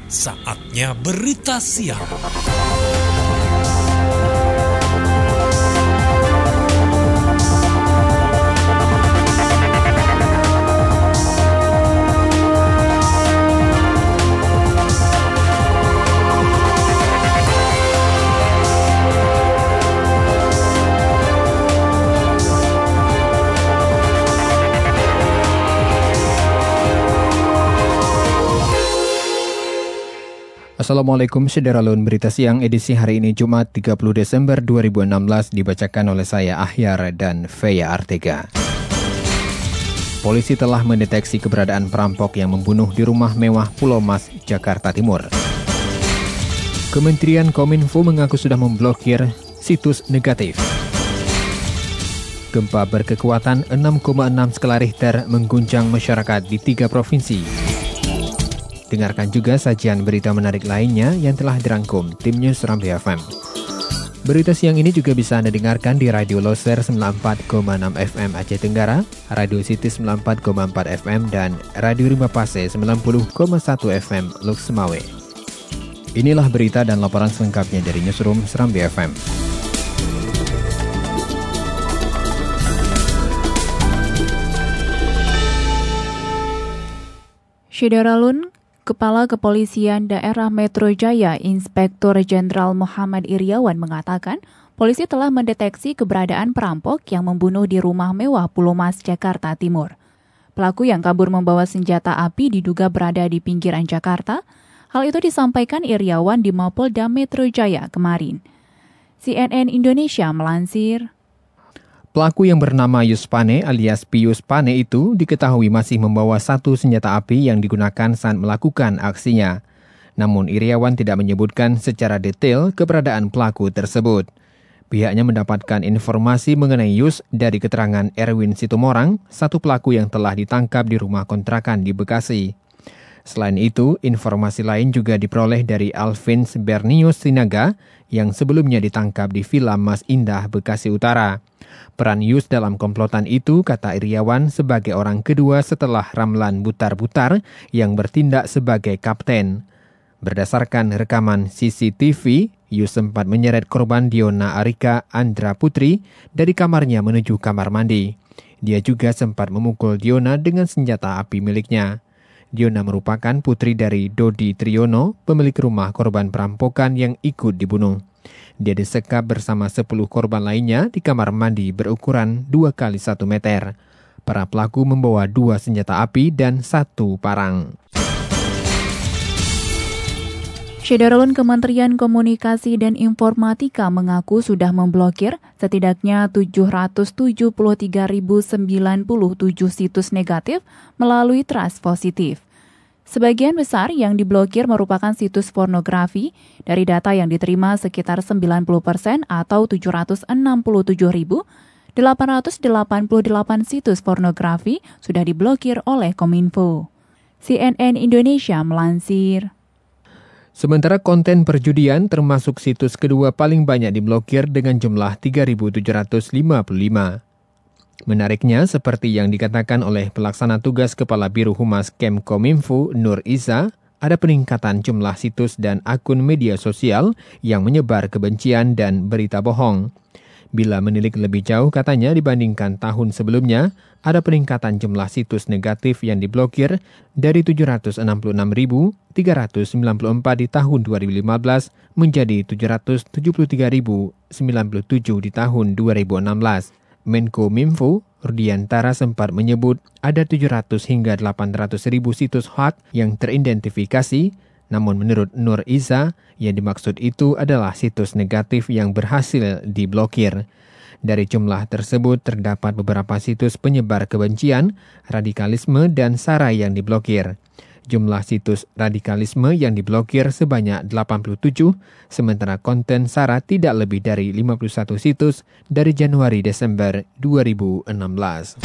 Saatnya berita siang. Assalamualaikum Syederalun, berita siang edisi hari ini Jumat 30 Desember 2016 dibacakan oleh saya Ahyar dan Feya Artega. Polisi telah mendeteksi keberadaan perampok yang membunuh di rumah mewah Pulau Mas, Jakarta Timur. Kementerian Kominfo mengaku sudah memblokir situs negatif. Gempa berkekuatan 6,6 skala Richter mengguncang masyarakat di 3 provinsi. Dengarkan juga sajian berita menarik lainnya yang telah dirangkum tim News Serambi FM. Berita siang ini juga bisa Anda dengarkan di Radio Loser 94,6 FM Aceh Tenggara, Radio City 94,4 FM, dan Radio Rimba Pase 90,1 FM Luk Semawe. Inilah berita dan laporan selengkapnya dari Newsroom Serambi FM. Syederalun, Kepala Kepolisian Daerah Metro Jaya, Inspektur Jenderal Muhammad Iriawan mengatakan, polisi telah mendeteksi keberadaan perampok yang membunuh di rumah mewah Pulau Mas, Jakarta Timur. Pelaku yang kabur membawa senjata api diduga berada di pinggiran Jakarta. Hal itu disampaikan Iriawan di Mapolda Metro Jaya kemarin. CNN Indonesia melansir, pelaku yang bernama Yuspane alias Pius Pane itu diketahui masih membawa satu senjata api yang digunakan saat melakukan aksinya. Namun Iriawan tidak menyebutkan secara detail keberadaan pelaku tersebut. Pihaknya mendapatkan informasi mengenai Yus dari keterangan Erwin Situmorang, satu pelaku yang telah ditangkap di rumah kontrakan di Bekasi. Selain itu, informasi lain juga diperoleh dari Alvins Bernius Sinaga yang sebelumnya ditangkap di Villa Mas Indah, Bekasi Utara. Peran Yus dalam komplotan itu, kata Iriawan, sebagai orang kedua setelah Ramlan Butar-Butar yang bertindak sebagai kapten. Berdasarkan rekaman CCTV, Yus sempat menyeret korban Diona Arika Andra Putri dari kamarnya menuju kamar mandi. Dia juga sempat memukul Diona dengan senjata api miliknya. Diona merupakan putri dari Dodi Triyono, pemilik rumah korban perampokan yang ikut dibunuh. Dia disekap bersama 10 korban lainnya di kamar mandi berukuran 2x1 meter. Para pelaku membawa 2 senjata api dan 1 parang. Syederalun, Kementerian Komunikasi dan Informatika mengaku sudah memblokir setidaknya 773.097 situs negatif melalui trust positif. Sebagian besar yang diblokir merupakan situs pornografi. Dari data yang diterima sekitar 90% atau 767.888 situs pornografi sudah diblokir oleh Kominfo. CNN Indonesia melansir, sementara konten perjudian termasuk situs kedua paling banyak diblokir dengan jumlah 3.755. Menariknya, seperti yang dikatakan oleh pelaksana tugas Kepala Biro Humas Kemkominfo Nur Iza, ada peningkatan jumlah situs dan akun media sosial yang menyebar kebencian dan berita bohong. Bila menilik lebih jauh, katanya dibandingkan tahun sebelumnya, ada peningkatan jumlah situs negatif yang diblokir dari 766.394 di tahun 2015 menjadi 773.097 di tahun 2016. Menko Minfo, Rudiantara sempat menyebut ada 700 hingga 800 ribu situs hot yang teridentifikasi, namun menurut Nur Iza, yang dimaksud itu adalah situs negatif yang berhasil diblokir. Dari jumlah tersebut terdapat beberapa situs penyebar kebencian, radikalisme, dan SARA yang diblokir. Jumlah situs radikalisme yang diblokir sebanyak 87, sementara konten SARA tidak lebih dari 51 situs dari Januari-Desember 2016.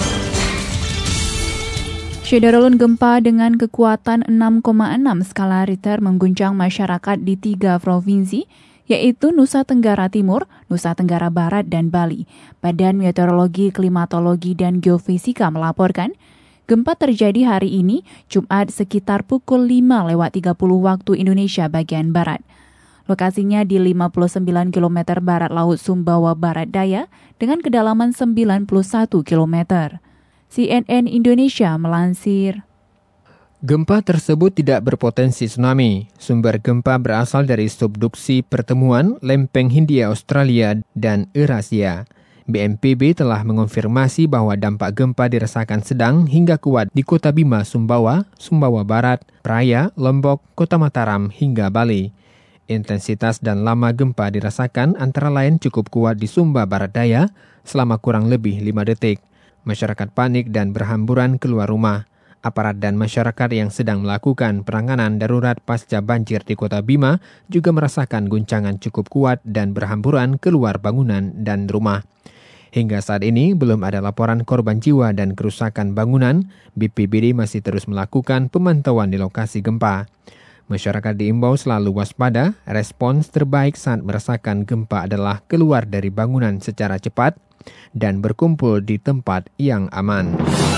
Syederalun, gempa dengan kekuatan 6,6 skala Richter mengguncang masyarakat di 3 provinsi, yaitu Nusa Tenggara Timur, Nusa Tenggara Barat, dan Bali. Badan Meteorologi, Klimatologi, dan Geofisika melaporkan, Gempa terjadi hari ini, Jumat sekitar pukul 5:30 waktu Indonesia bagian Barat. Lokasinya di 59 km barat Laut Sumbawa Barat Daya dengan kedalaman 91 km. CNN Indonesia melansir. Gempa tersebut tidak berpotensi tsunami. Sumber gempa berasal dari subduksi pertemuan lempeng Hindia Australia dan Eurasia. BNPB telah mengonfirmasi bahwa dampak gempa dirasakan sedang hingga kuat di Kota Bima, Sumbawa, Sumbawa Barat, Praia, Lombok, Kota Mataram hingga Bali. Intensitas dan lama gempa dirasakan antara lain cukup kuat di Sumba Barat Daya selama kurang lebih 5 detik. Masyarakat panik dan berhamburan keluar rumah. Aparat dan masyarakat yang sedang melakukan penanganan darurat pasca banjir di Kota Bima juga merasakan guncangan cukup kuat dan berhamburan keluar bangunan dan rumah. Hingga saat ini belum ada laporan korban jiwa dan kerusakan bangunan. BPBD masih terus melakukan pemantauan di lokasi gempa. Masyarakat diimbau selalu waspada. Respons terbaik saat merasakan gempa adalah keluar dari bangunan secara cepat dan berkumpul di tempat yang aman.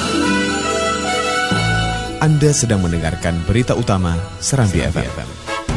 Anda sedang mendengarkan berita utama Serambi FM.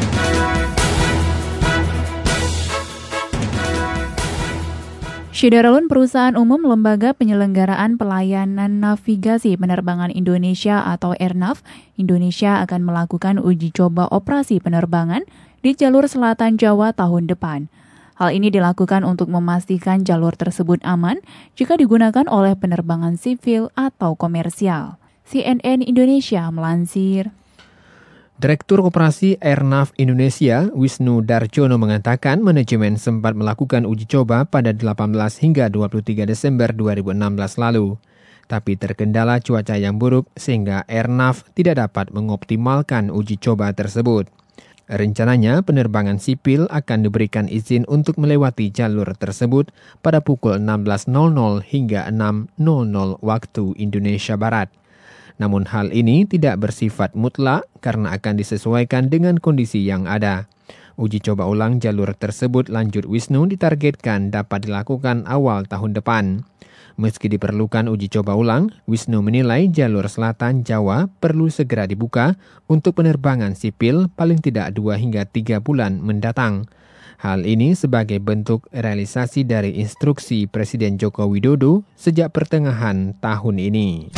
Syederalun Perusahaan Umum Lembaga Penyelenggaraan Pelayanan Navigasi Penerbangan Indonesia atau Airnav, Indonesia akan melakukan uji coba operasi penerbangan di jalur selatan Jawa tahun depan. Hal ini dilakukan untuk memastikan jalur tersebut aman jika digunakan oleh penerbangan sivil atau komersial. CNN Indonesia melansir. Direktur Operasi Airnav Indonesia, Wisnu Darjono mengatakan manajemen sempat melakukan uji coba pada 18 hingga 23 Desember 2016 lalu. Tapi terkendala cuaca yang buruk sehingga Airnav tidak dapat mengoptimalkan uji coba tersebut. Rencananya penerbangan sipil akan diberikan izin untuk melewati jalur tersebut pada pukul 16.00 hingga 6.00 waktu Indonesia Barat. Namun hal ini tidak bersifat mutlak karena akan disesuaikan dengan kondisi yang ada. Uji coba ulang jalur tersebut lanjut Wisnu ditargetkan dapat dilakukan awal tahun depan. Meski diperlukan uji coba ulang, Wisnu menilai jalur selatan Jawa perlu segera dibuka untuk penerbangan sipil paling tidak 2 hingga 3 bulan mendatang. Hal ini sebagai bentuk realisasi dari instruksi Presiden Joko Widodo sejak pertengahan tahun ini.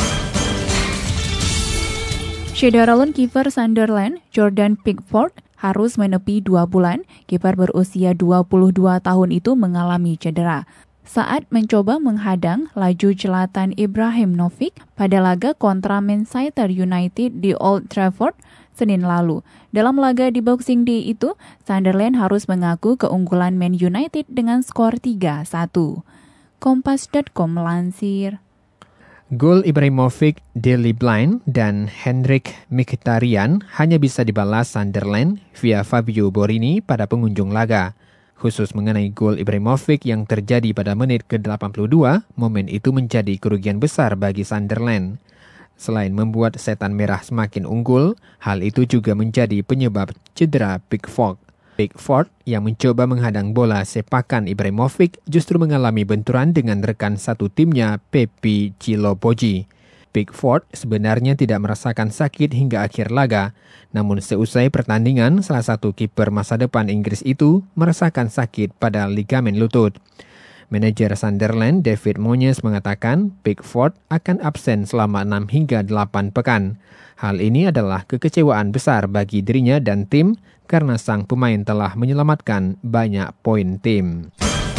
Syederalun kiper Sunderland, Jordan Pickford, harus menepi 2 bulan. Kiper berusia 22 tahun itu mengalami cedera saat mencoba menghadang laju Zlatan Ibrahimovic pada laga kontra Manchester United di Old Trafford Senin lalu. Dalam laga di Boxing Day itu, Sunderland harus mengaku keunggulan Man United dengan skor 3-1. Kompas.com melansir. Gol Ibrahimovic, Daley Blind, dan Henrik Mkhitaryan hanya bisa dibalas Sunderland via Fabio Borini pada pengunjung laga. Khusus mengenai gol Ibrahimovic yang terjadi pada menit ke-82, momen itu menjadi kerugian besar bagi Sunderland. Selain membuat setan merah semakin unggul, hal itu juga menjadi penyebab cedera Pickford. Pickford yang mencoba menghadang bola sepakan Ibrahimovic justru mengalami benturan dengan rekan satu timnya, Pepi Cilopoji. Pickford sebenarnya tidak merasakan sakit hingga akhir laga, namun seusai pertandingan, salah satu kiper masa depan Inggris itu merasakan sakit pada ligamen lutut. Manajer Sunderland, David Moyes mengatakan Pickford akan absen selama 6 hingga 8 pekan. Hal ini adalah kekecewaan besar bagi dirinya dan tim karena sang pemain telah menyelamatkan banyak poin tim.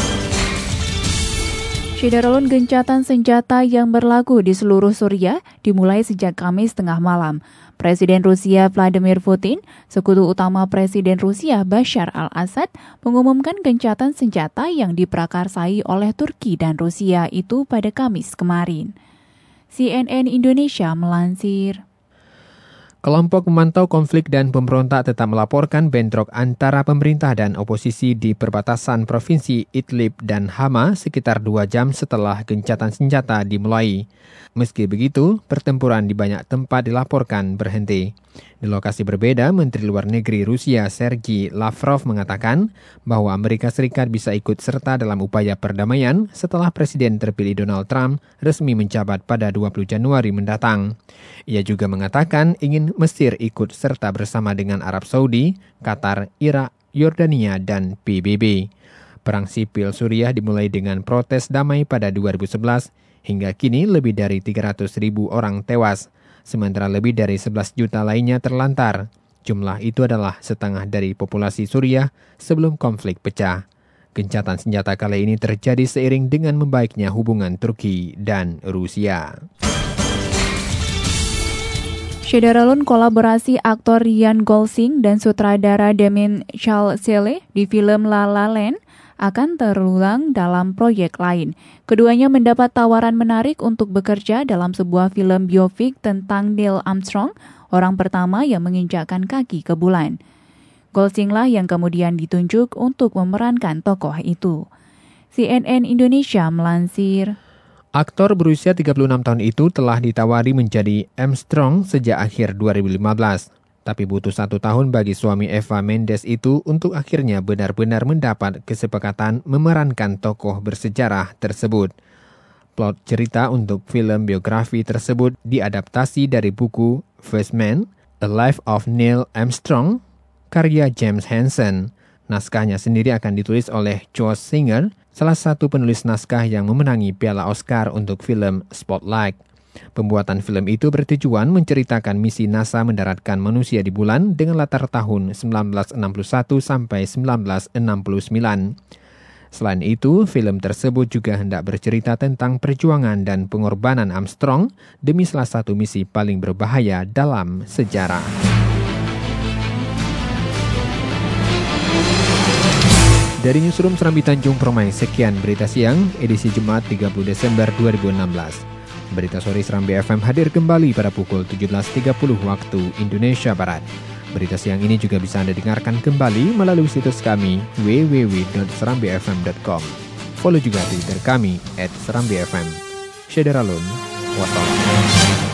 Syederalun gencatan senjata yang berlaku di seluruh Suriah dimulai sejak Kamis tengah malam. Presiden Rusia Vladimir Putin, sekutu utama Presiden Rusia Bashar al-Assad, mengumumkan gencatan senjata yang diprakarsai oleh Turki dan Rusia itu pada Kamis kemarin. CNN Indonesia melansir. Kelompok memantau konflik dan pemberontak tetap melaporkan bentrok antara pemerintah dan oposisi di perbatasan provinsi Idlib dan Hama sekitar 2 jam setelah gencatan senjata dimulai. Meski begitu, pertempuran di banyak tempat dilaporkan berhenti. Di lokasi berbeda, Menteri Luar Negeri Rusia Sergei Lavrov mengatakan bahwa Amerika Serikat bisa ikut serta dalam upaya perdamaian setelah Presiden terpilih Donald Trump resmi menjabat pada 20 Januari mendatang. Ia juga mengatakan ingin Mesir ikut serta bersama dengan Arab Saudi, Qatar, Irak, Yordania, dan PBB. Perang sipil Suriah dimulai dengan protes damai pada 2011. Hingga kini lebih dari 300.000 orang tewas, sementara lebih dari 11 juta lainnya terlantar. Jumlah itu adalah setengah dari populasi Suriah sebelum konflik pecah. Gencatan senjata kali ini terjadi seiring dengan membaiknya hubungan Turki dan Rusia. Syederalun kolaborasi aktor Ryan Gosling dan sutradara Damien Chazelle di film La La Land akan terulang dalam proyek lain. Keduanya mendapat tawaran menarik untuk bekerja dalam sebuah film biofik tentang Neil Armstrong, orang pertama yang menginjakkan kaki ke bulan. Gosling lah yang kemudian ditunjuk untuk memerankan tokoh itu. CNN Indonesia melansir, aktor berusia 36 tahun itu telah ditawari menjadi Armstrong sejak akhir 2015. Tapi butuh 1 tahun bagi suami Eva Mendes itu untuk akhirnya benar-benar mendapat kesepakatan memerankan tokoh bersejarah tersebut. Plot cerita untuk film biografi tersebut diadaptasi dari buku First Man, A Life of Neil Armstrong, karya James Hansen. Naskahnya sendiri akan ditulis oleh Josh Singer, salah satu penulis naskah yang memenangi Piala Oscar untuk film Spotlight. Pembuatan film itu bertujuan menceritakan misi NASA mendaratkan manusia di bulan dengan latar tahun 1961 sampai 1969. Selain itu, film tersebut juga hendak bercerita tentang perjuangan dan pengorbanan Armstrong demi salah satu misi paling berbahaya dalam sejarah. Dari Newsroom Serambi Tanjung Permai, sekian berita siang, edisi Jumat 30 Desember 2016. Berita sore Serambi FM hadir kembali pada pukul 17.30 waktu Indonesia Barat. Berita siang ini juga bisa Anda dengarkan kembali melalui situs kami www.serambifm.com. Follow juga Twitter kami @serambifm. Syederalun, wassalam.